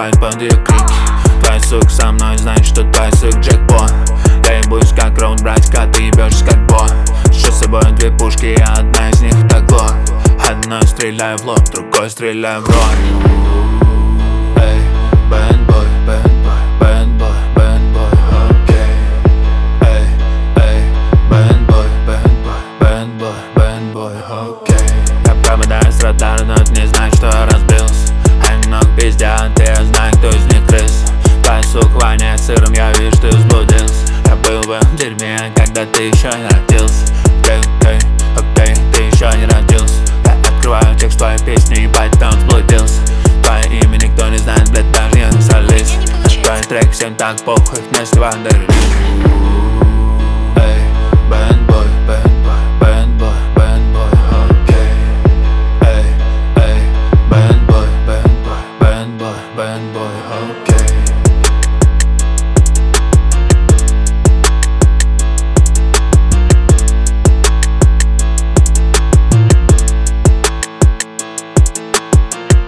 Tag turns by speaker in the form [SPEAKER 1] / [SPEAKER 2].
[SPEAKER 1] подпевает под ее крики. Твоя сука со мной, знает, что твоя сука джекпот. Я ебусь как раунд, братик, а ты ебешься как бот. Что с собой две пушки, и одна из них это глок. Одной стреляю в лоб, другой стреляю в рот. Эй, бэндбой, бэндбой, бэндбой, бэндбой, окей. Эй, эй, бэндбой, бэндбой, бэндбой, бэндбой, окей. Я пропадаю с радара, но это не значит, что я разбился. Они много пиздят, и я знаю, кто из них крыс. Твоя сука воняет сыром, я вижу, ты взблудился. Я был в этом дерьме, когда ты еще не родился. Окей, ты еще не родился. Я открываю текст твоей песни, ебать, там взблудился. Твое имя никто не знает, блядь, даже я не солист. Твой трек всем так похуй, вместе вандеры.